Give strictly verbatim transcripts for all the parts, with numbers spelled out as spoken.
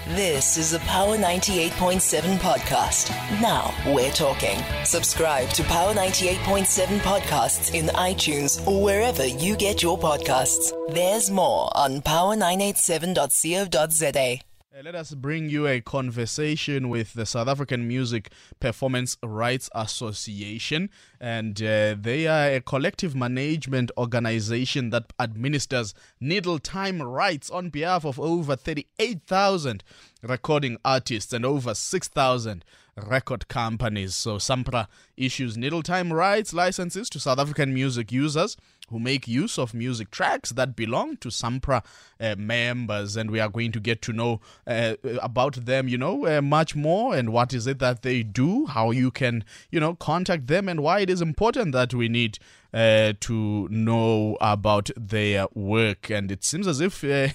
This is a Power ninety-eight point seven podcast. Now we're talking. Subscribe to Power ninety-eight point seven podcasts in iTunes or wherever you get your podcasts. There's more on power nine eight seven dot co dot za. Uh, let us bring you a conversation with the South African Music Performance Rights Association, and uh, they are a collective management organization that administers needle time rights on behalf of over thirty-eight thousand recording artists and over six thousand record companies. So SAMPRA issues needle time rights licenses to South African music users who make use of music tracks that belong to SAMPRA uh, members, and we are going to get to know uh, about them, you know, uh, much more, and what is it that they do, how you can, you know, contact them, and why it is important that we need uh, to know about their work. And it seems as if, uh,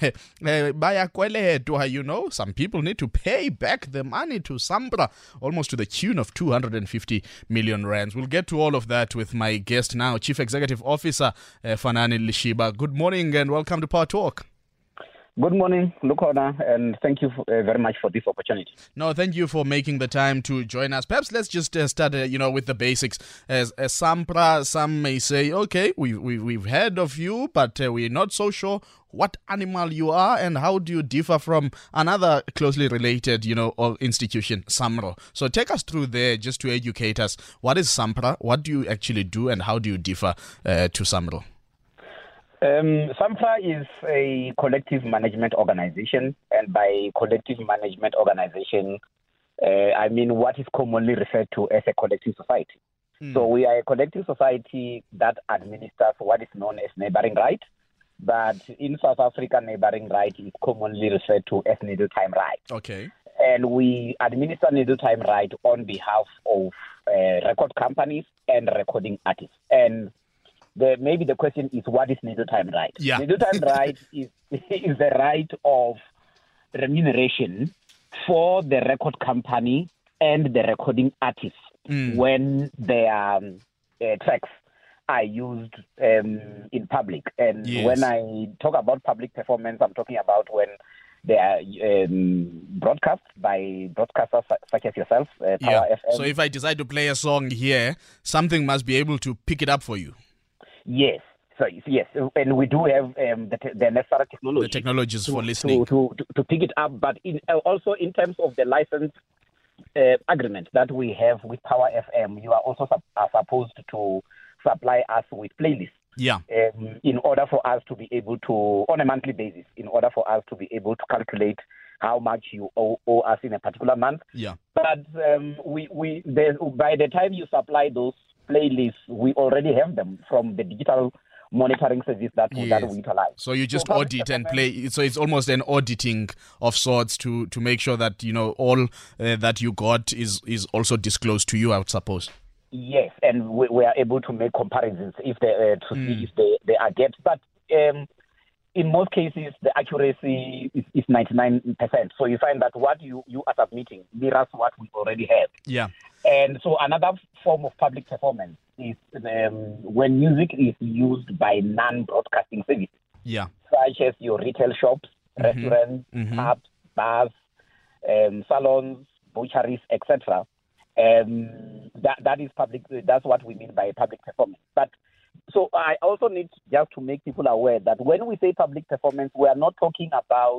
uh, you know, some people need to pay back the money to SAMPRA, almost to the tune of two hundred fifty million rands. We'll get to all of that with my guest now, Chief Executive Officer uh, Fanani Lishiba. Good morning and welcome to Power Talk. Good morning, Lukona, and thank you for, uh, very much for this opportunity. No, thank you for making the time to join us. Perhaps let's just uh, start, uh, you know, with the basics. As, as SAMPRA, some may say, okay, we, we, we've heard of you, but uh, we're not so sure what animal you are and how do you differ from another closely related, you know, institution, SAMRO. So take us through there just to educate us. What is SAMPRA? What do you actually do and how do you differ uh, to SAMRO? Um, SAMPRA is a collective management organization, and by collective management organization, uh, I mean what is commonly referred to as a collective society. Mm. So we are a collective society that administers what is known as neighboring right, but in South Africa, neighboring right is commonly referred to as needle time right. Okay. And we administer needle time right on behalf of uh, record companies and recording artists. And The, maybe the question is, what is needle time right? Yeah. Needle time right is, is the right of remuneration for the record company and the recording artist mm. when their um, uh, tracks are used um, in public. And yes. when I talk about public performance, I'm talking about when they are um, broadcast by broadcasters such as yourself, uh, Power yeah. F M. So if I decide to play a song here, something must be able to pick it up for you. Yes, so yes, and we do have um, the, the necessary technology. The technologies to, for listening. To, to, to pick it up, but in, uh, also in terms of the license uh, agreement that we have with Power F M, you are also su- are supposed to supply us with playlists. Yeah. Um, in order for us to be able to, on a monthly basis, in order for us to be able to calculate how much you owe, owe us in a particular month. Yeah. But um, we, we the, by the time you supply those playlists, we already have them from the digital monitoring service that, yes. that we utilize. So you just so audit and play. So it's almost an auditing of sorts to, to make sure that, you know, all uh, that you got is, is also disclosed to you, I would suppose. Yes, and we, we are able to make comparisons if they, uh, to mm. see if they, they are gaps. But um, in most cases, the accuracy is, is ninety-nine percent. So you find that what you, you are submitting mirrors what we already have. Yeah. And so another form of public performance is um, when music is used by non-broadcasting services. Yeah. Such as your retail shops, mm-hmm. restaurants, mm-hmm. pubs, bars, um, salons, butcheries, et cetera. Um, that that is public. That's what we mean by public performance. But so I also need just to make people aware that when we say public performance, we are not talking about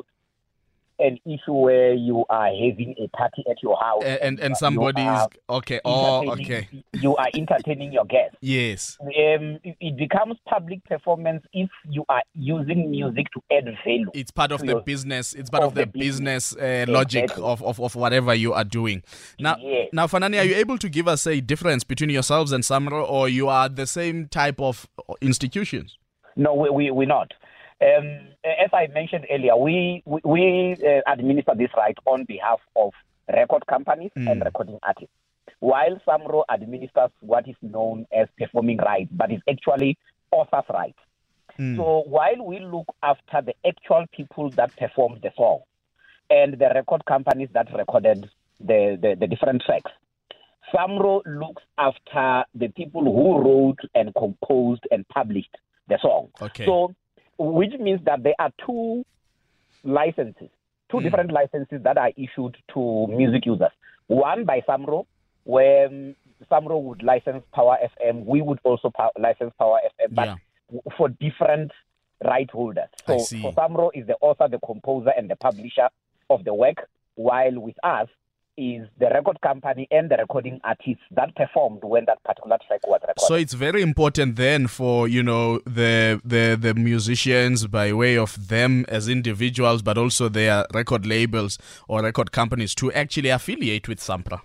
an issue where you are having a party at your house and and, and somebody is okay. Oh, okay. You are entertaining your guests. Yes. Um, it, it becomes public performance if you are using music to add value. It's part of the your, business. It's part of, of the, the business, business uh, logic exactly. of, of, of whatever you are doing. Now, yes. now, Fanani, are you able to give us a difference between yourselves and SAMRO, or you are the same type of institutions? No, we we we're not. Um, as I mentioned earlier, we we, we uh, administer this right on behalf of record companies mm. and recording artists, while SAMRO administers what is known as performing rights, but it's actually author's rights. Mm. So while we look after the actual people that performed the song and the record companies that recorded the, the, the different tracks, SAMRO looks after the people who wrote and composed and published the song. Okay. So, which means that there are two licenses two Mm. different licenses that are issued to music users. One by Samro, where um, Samro would license Power F M. We would also pow- license Power F M, but Yeah. w- for different right holders. I So see. for Samro is the author, the composer, and the publisher of the work, while with us is the record company and the recording artists that performed when that particular track was recorded. So it's very important then for, you know, the the the musicians by way of them as individuals, but also their record labels or record companies to actually affiliate with SAMPRA.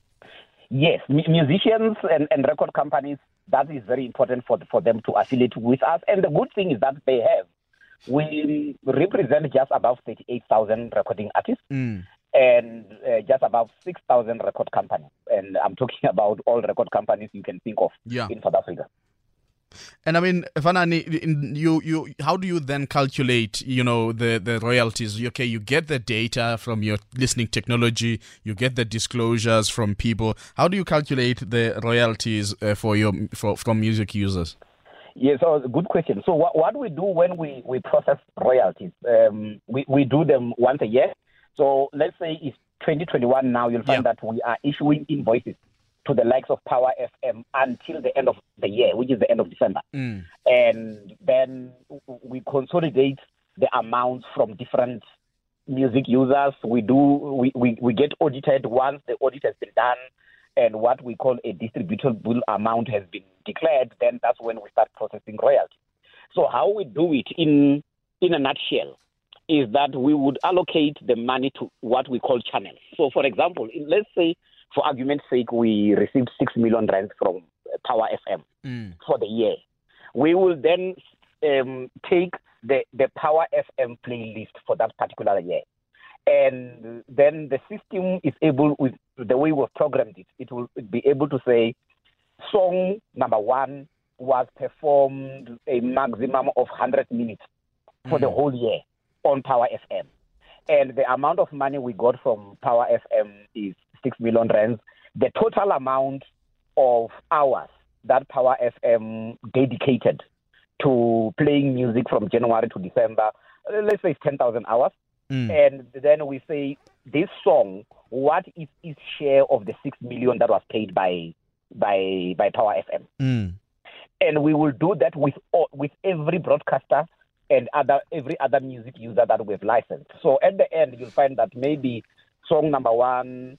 Yes, mu- musicians and, and record companies, that is very important for for them to affiliate with us. And the good thing is that they have. We represent just above thirty-eight thousand recording artists. Mm. And uh, just about six thousand record companies. And I'm talking about all record companies you can think of Yeah. in South Africa. And I mean, Vanani, in- you you how do you then calculate, you know, the the royalties? Okay, you get the data from your listening technology, you get the disclosures from people. How do you calculate the royalties uh, for your for from music users? Yes, so good question. So what, what we do when we, we process royalties, um, we, we do them once a year. So let's say it's twenty twenty-one now, you'll find Yeah. that we are issuing invoices to the likes of Power F M until the end of the year, which is the end of December. Mm. And then we consolidate the amounts from different music users. We do we, we, we get audited once the audit has been done and what we call a distributable amount has been declared, then that's when we start processing royalties. So how we do it in in a nutshell is that we would allocate the money to what we call channels. So, for example, in, let's say, for argument's sake, we received six million rand from Power F M Mm. for the year. We will then um, take the, the Power F M playlist for that particular year. And then the system is able, with the way we've programmed it, it will be able to say, song number one was performed a maximum of one hundred minutes for Mm. the whole year on Power F M. And the amount of money we got from Power F M is six million rands. The total amount of hours that Power F M dedicated to playing music from January to December, uh, let's say it's ten thousand hours. Mm. And then we say, this song, what is its share of the six million that was paid by by by Power F M? Mm. And we will do that with all, with every broadcaster and other every other music user that we've licensed. So at the end, you'll find that maybe song number one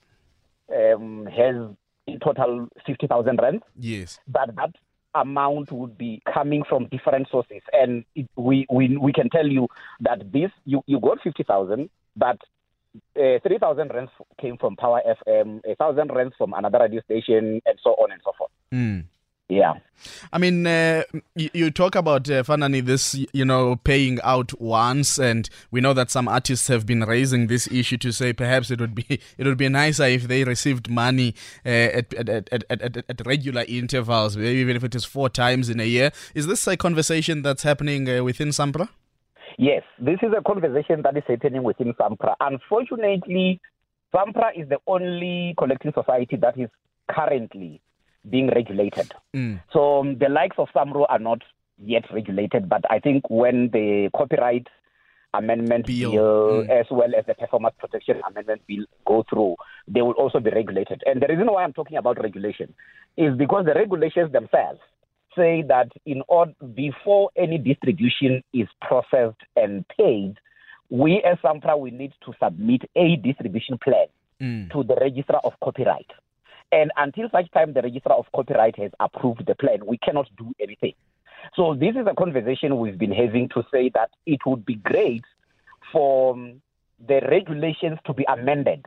um, has in total fifty thousand rands, Yes. but that amount would be coming from different sources. And it, we, we we can tell you that this, you, you got fifty thousand, but uh, three thousand rands came from Power F M, one thousand rands from another radio station, and so on and so forth. Mm. Yeah. I mean, uh, you, you talk about, uh, Fanani, this, you know, paying out once, and we know that some artists have been raising this issue to say perhaps it would be it would be nicer if they received money uh, at, at, at, at, at, at regular intervals, even if it is four times in a year. Is this a conversation that's happening uh, within SAMPRA? Yes, this is a conversation that is happening within SAMPRA. Unfortunately, SAMPRA is the only collective society that is currently being regulated. Mm. So um, the likes of SAMRO are not yet regulated, but I think when the copyright amendment Bill. bill, Mm. as well as the performance protection amendment bill go through, they will also be regulated. And the reason why I'm talking about regulation is because the regulations themselves say that in order, before any distribution is processed and paid, we as SAMPRA, we need to submit a distribution plan Mm. to the Registrar of Copyright. And until such time the Registrar of Copyright has approved the plan, we cannot do anything. So this is a conversation we've been having to say that it would be great for um, the regulations to be amended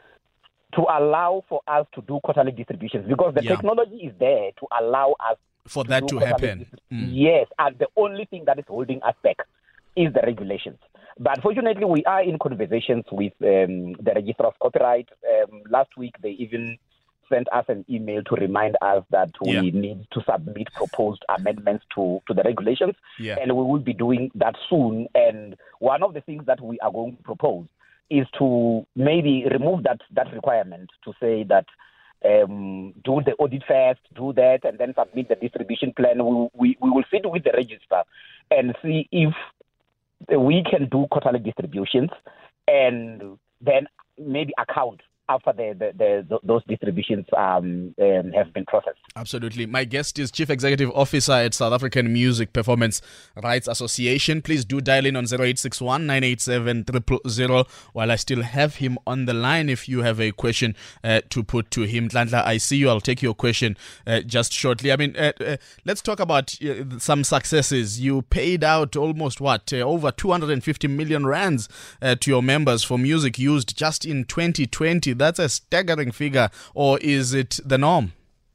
to allow for us to do quarterly distributions, because the Yeah. technology is there to allow us For that do to quarterly happen. distrib- Mm. Yes, and the only thing that is holding us back is the regulations. But fortunately, we are in conversations with um, the Registrar of Copyright. Um, last week, they even sent us an email to remind us that we Yeah. need to submit proposed amendments to, to the regulations. Yeah. And we will be doing that soon. And one of the things that we are going to propose is to maybe remove that, that requirement to say that um, do the audit first, do that, and then submit the distribution plan. We, we, we will sit with the registrar and see if we can do quarterly distributions and then maybe account after the, the, the, those distributions um, um, have been processed. Absolutely. My guest is Chief Executive Officer at South African Music Performance Rights Association. Please do dial in on zero eight six one, nine eight seven, zero zero zero while I still have him on the line if you have a question uh, to put to him. Ntlanhla, I see you. I'll take your question uh, just shortly. I mean, uh, uh, let's talk about uh, some successes. You paid out almost, what, uh, over two hundred fifty million rands uh, to your members for music used just in twenty twenty. That's a staggering figure, or is it the norm?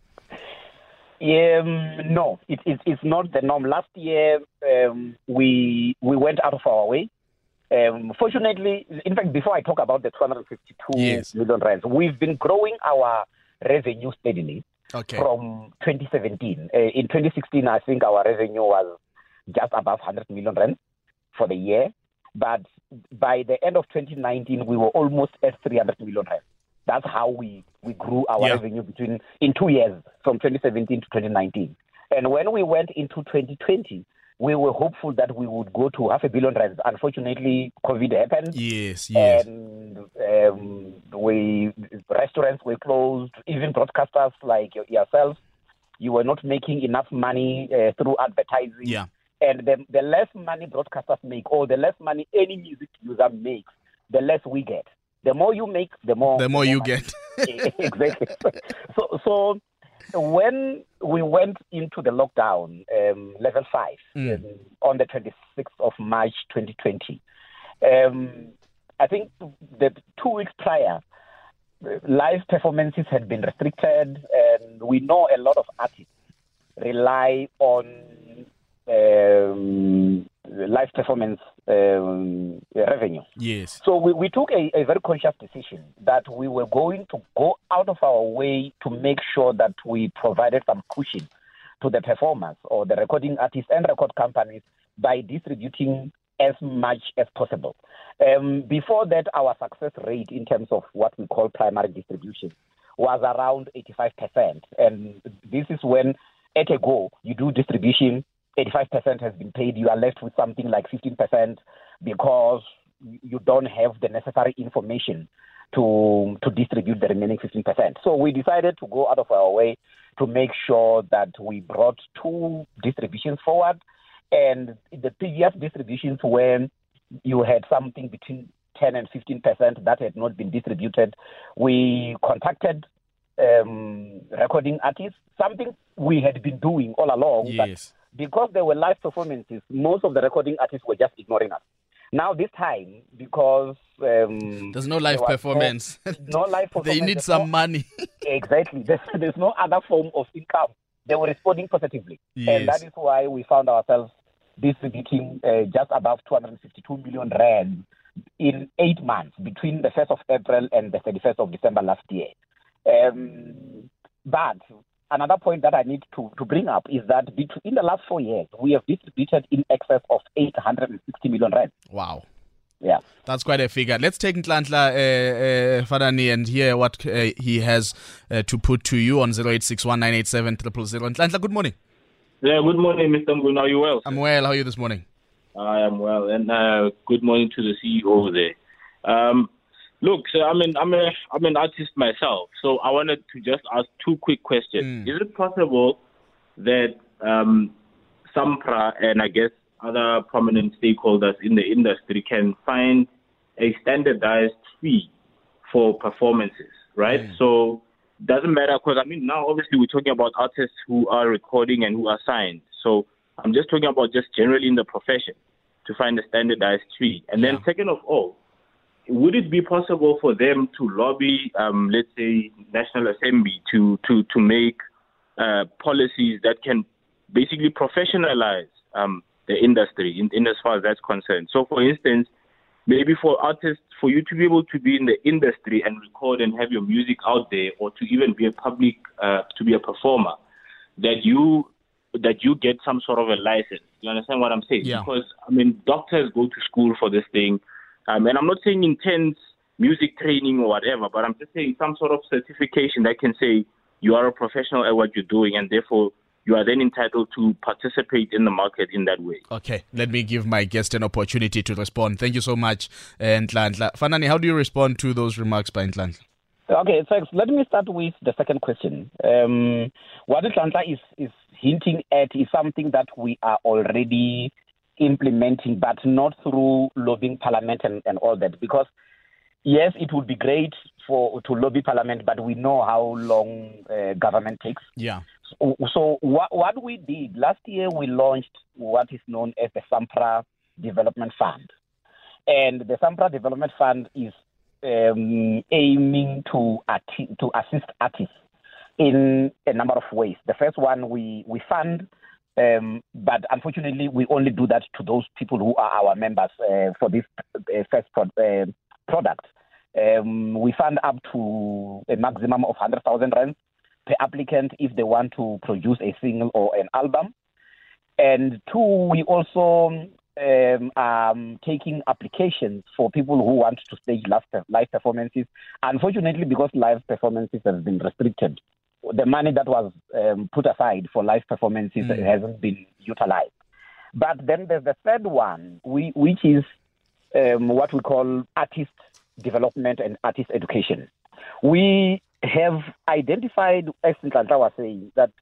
Um, no, it, it, it's not the norm. Last year, um, we we went out of our way. Um, fortunately, in fact, before I talk about the two hundred fifty-two yes. million rands, we've been growing our revenue steadily okay. from twenty seventeen. Uh, in twenty sixteen, I think our revenue was just above one hundred million rands for the year. But by the end of twenty nineteen, we were almost at three hundred million rands. That's how we, we grew our yeah. revenue between in two years, from twenty seventeen to twenty nineteen. And when we went into twenty twenty, we were hopeful that we would go to half a billion rands. Unfortunately, COVID happened. Yes, yes. And um, we restaurants were closed. Even broadcasters like yourself, you were not making enough money uh, through advertising. Yeah. And the, the less money broadcasters make, or the less money any music user makes, the less we get. The more you make, the more the more the you more get. Exactly. So, so when we went into the lockdown, um, level five, mm. um, on the twenty-sixth of March, twenty twenty, um, I think the two weeks prior, live performances had been restricted, and we know a lot of artists rely on um, live performance um, revenue. Yes. So we, we took a, a very conscious decision that we were going to go out of our way to make sure that we provided some cushion to the performers or the recording artists and record companies by distributing as much as possible. Um, before that, our success rate in terms of what we call primary distribution was around eighty-five percent. And this is when, at a go, you do distribution, eighty-five percent has been paid, you are left with something like fifteen percent because you don't have the necessary information to to distribute the remaining fifteen percent. So we decided to go out of our way to make sure that we brought two distributions forward. And the previous distributions, when you had something between ten and fifteen percent that had not been distributed, we contacted um, recording artists, something we had been doing all along. Yes. But because there were live performances, most of the recording artists were just ignoring us. Now this time, because um, there's no live there performance, no, no live performance, they need some no, money. Exactly. There's, there's no other form of income. They were responding positively, yes. and that is why we found ourselves distributing uh, just above two hundred fifty-two million rand in eight months between the first of April and the thirty-first of December last year. Um, but another point that I need to, to bring up is that in the last four years, we have distributed in excess of eight hundred sixty million rand. Wow. Yeah. That's quite a figure. Let's take Ntlanhla uh, uh, Fadani and hear what uh, he has uh, to put to you on zero eight six one, nine eight seven, zero zero zero. Ntlanhla, good morning. Yeah, good morning, Mister Mbuna. Are you well? I'm well. How are you this morning? I am well. And uh, good morning to the C E O there. Um, look, so I'm an, I'm, a, I'm an artist myself, so I wanted to just ask two quick questions. Mm. Is it possible that um, SAMPRA and I guess other prominent stakeholders in the industry can find a standardized fee for performances, right? Mm. So doesn't matter, because I mean now obviously we're talking about artists who are recording and who are signed. So I'm just talking about just generally in the profession to find a standardized fee. And then yeah. second of all, would it be possible for them to lobby, um, let's say, National Assembly to to to make uh, policies that can basically professionalize um, the industry in, in as far as that's concerned? So, for instance, maybe for artists, for you to be able to be in the industry and record and have your music out there, or to even be a public, uh, to be a performer, that you that you get some sort of a license. You understand what I'm saying? Yeah. Because, I mean, doctors go to school for this thing. Um, and I'm not saying intense music training or whatever, but I'm just saying some sort of certification that can say you are a professional at what you're doing, and therefore you are then entitled to participate in the market in that way. Okay, let me give my guest an opportunity to respond. Thank you so much, Nhlanhla. Fanani, how do you respond to those remarks by Nhlanhla? Okay, thanks. Let me start with the second question. Um, what Nhlanhla is, is hinting at is something that we are already implementing, but not through lobbying Parliament and, and all that. Because, yes, it would be great for to lobby Parliament, but we know how long uh, government takes. Yeah. So, so what, what we did, last year we launched what is known as the SAMPRA Development Fund. And the SAMPRA Development Fund is um, aiming to, atti- to assist artists in a number of ways. The first one, we, we fund, um, but unfortunately we only do that to those people who are our members uh, for this uh, first pro- uh, product. Um, we fund up to a maximum of one hundred thousand rands per applicant if they want to produce a single or an album. And two, we also um, are taking applications for people who want to stage live, live performances. Unfortunately, because live performances have been restricted, the money that was um, put aside for live performances mm. hasn't been utilized. But then there's the third one, we, which is um, what we call artist development and artist education. We have identified, as Nhlanhla was saying, that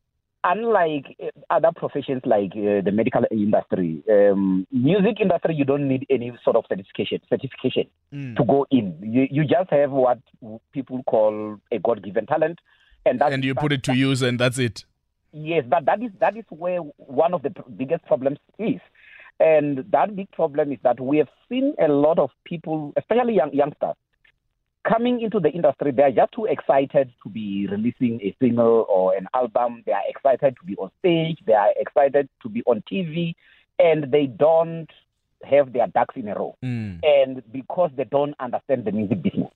unlike other professions like uh, the medical industry, um, music industry, you don't need any sort of certification certification mm. to go in. You, you just have what people call a God-given talent. And, that's, and you put it to use and that's it. Yes, but that is that is where one of the biggest problems is. And that big problem is that we have seen a lot of people, especially young youngsters, coming into the industry. They are just too excited to be releasing a single or an album. They are excited to be on stage. They are excited to be on T V. And they don't have their ducks in a row. Mm. And because they don't understand the music business.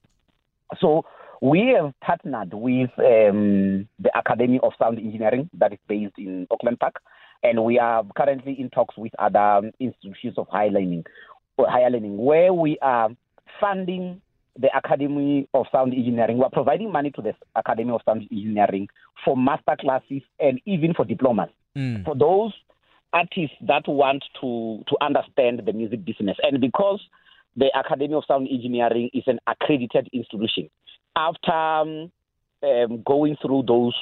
So we have partnered with um, the Academy of Sound Engineering that is based in Auckland Park. And we are currently in talks with other institutions of higher learning, or higher learning, where we are funding the Academy of Sound Engineering. We are providing money to the Academy of Sound Engineering for master classes and even for diplomas. Mm. For those artists that want to, to understand the music business. And because the Academy of Sound Engineering is an accredited institution, after um, um, going through those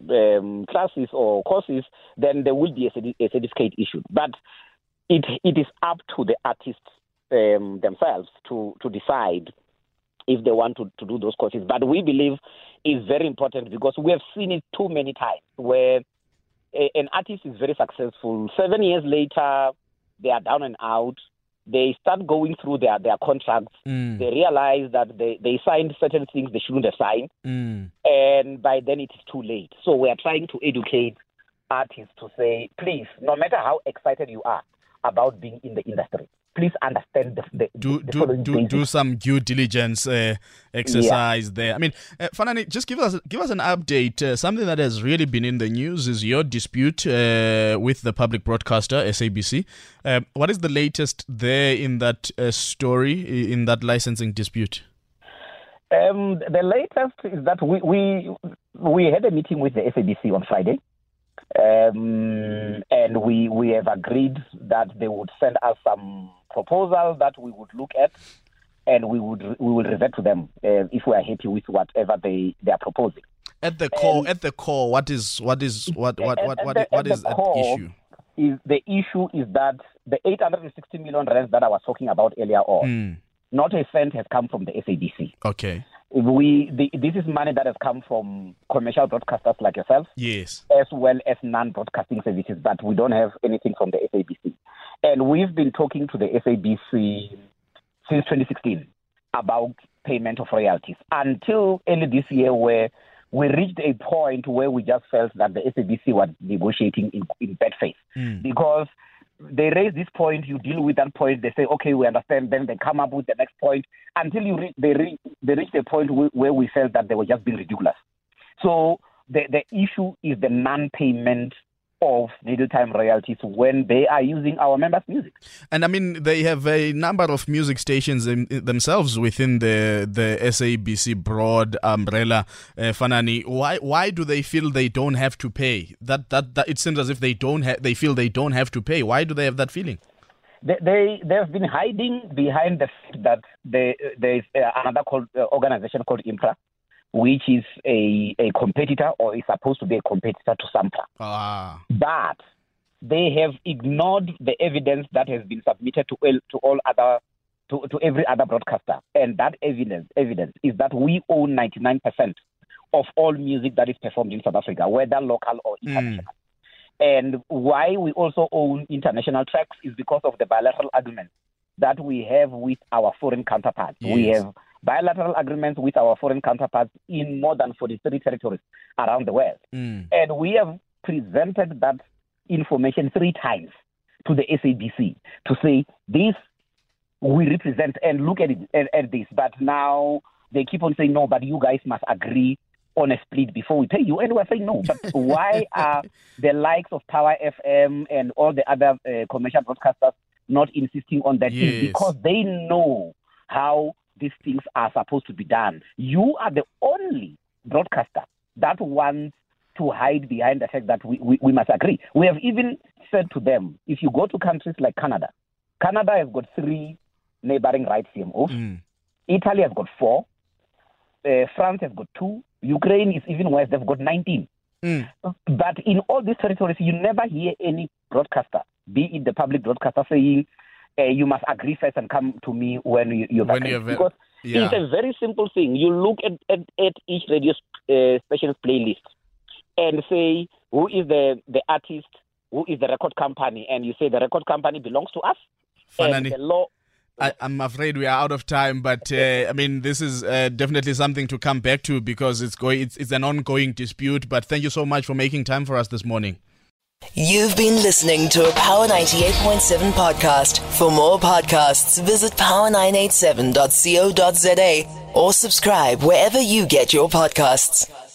Um, classes or courses, then there will be a, certi- a certificate issued. But it it is up to the artists um, themselves to, to decide if they want to, to do those courses. But we believe it's very important because we have seen it too many times where a, an artist is very successful. Seven years later, they are down and out. They start going through their, their contracts. Mm. They realize that they, they signed certain things they shouldn't have signed. Mm. And by then it is too late. So we are trying to educate artists to say, please, no matter how excited you are about being in the industry, please understand the, the, do the do do, do some due diligence uh, exercise yeah. there. I mean, uh, Fanani, just give us give us an update. Uh, something that has really been in the news is your dispute uh, with the public broadcaster S A B C. Uh, what is the latest there in that uh, story, in that licensing dispute? Um, the latest is that we, we we had a meeting with the S A B C on Friday. Um, and we we have agreed that they would send us some proposal that we would look at, and we would we will revert to them uh, if we are happy with whatever they, they are proposing. At the core, and at the core, what is what is what what what what, what, what is at issue? Is the issue is that the eight hundred sixty million rands that I was talking about earlier on, mm. not a cent has come from the S A B C. Okay. We the, this is money that has come from commercial broadcasters like yourself, yes, as well as non-broadcasting services, but we don't have anything from the S A B C. And we've been talking to the S A B C since twenty sixteen about payment of royalties until early this year, where we reached a point where we just felt that the S A B C was negotiating in, in bad faith mm. because they raise this point, you deal with that point, they say, okay, we understand, then they come up with the next point until you re- they, re- they reach a point w- where we felt that they were just being ridiculous. So the, the issue is the non-payment of Little Time royalties when they are using our members' music. And I mean, they have a number of music stations in, in themselves within the the S A B C broad umbrella. Uh, Fanani, why why do they feel they don't have to pay? That that, that it seems as if they don't ha- they feel they don't have to pay. Why do they have that feeling? They they they've been hiding behind the fact that they, there is uh, another called, uh, organization called IMPRA, which is a, a competitor or is supposed to be a competitor to SAMPRA. Ah. But they have ignored the evidence that has been submitted to all, to all other to, to every other broadcaster. And that evidence evidence is that we own ninety-nine percent of all music that is performed in South Africa, whether local or international. Mm. And why we also own international tracks is because of the bilateral agreements that we have with our foreign counterparts. Yes. We have bilateral agreements with our foreign counterparts in more than forty-three territories around the world. Mm. And we have presented that information three times to the S A B C to say, this we represent and look at it at, at this. But now they keep on saying, no, but you guys must agree on a split before we pay you. And we're saying no. But why are the likes of Power F M and all the other uh, commercial broadcasters not insisting on that? Yes. Because they know how these things are supposed to be done. You are the only broadcaster that wants to hide behind the fact that we, we, we must agree. We have even said to them, if you go to countries like Canada, Canada has got three neighboring rights C M Os. Mm. Italy has got four. Uh, France has got two. Ukraine is even worse. They've got nineteen. Mm. But in all these territories, you never hear any broadcaster, be it the public broadcaster, saying, uh, you must agree first and come to me when you, you're when you're Because yeah. it's a very simple thing. You look at, at, at each radio uh, station's playlist and say, who is the, the artist, who is the record company, and you say the record company belongs to us. Fanani. And the law... I, I'm afraid we are out of time, but uh, I mean, this is uh, definitely something to come back to because it's going. It's, it's an ongoing dispute. But thank you so much for making time for us this morning. You've been listening to a Power ninety-eight point seven podcast. For more podcasts, visit power nine eight seven dot co dot za or subscribe wherever you get your podcasts.